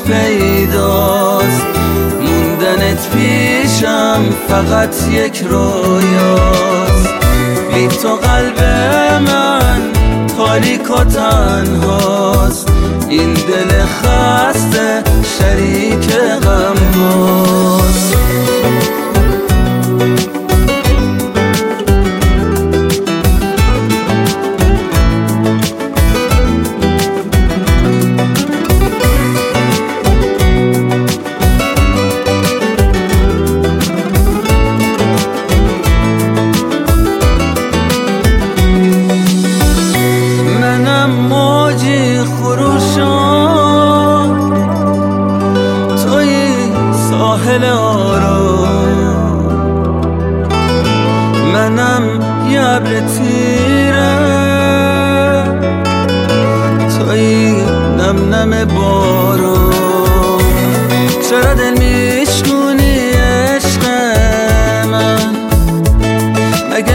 پیداست، موندنت پیشم فقط یک رویاست. بی تو قلب من تاریک و تنهاست، این دل خسته شریک غم هاست. ساحل آرام منم یه ابر تیره، توی نم نم باران. چرا دل میشکنی عشق من، مگه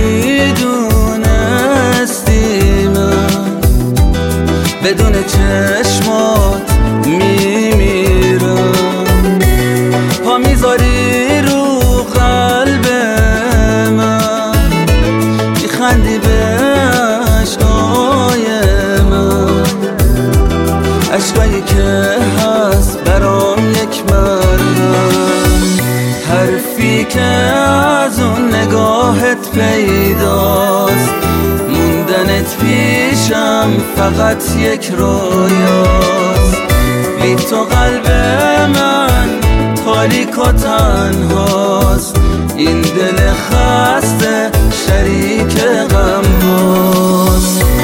نمیدونستی من بدون چشمات میمیرم. پا میذاری رو قلب من، میخندی به عشقای من، عشقایی که هست برام یک مرهم. حرفی که از اون نگاهت پیداست، موندنت پیشم فقط یک رویاست. بی تو قلب من تاریک و تنهاست، این دل خسته شریک غم هاست.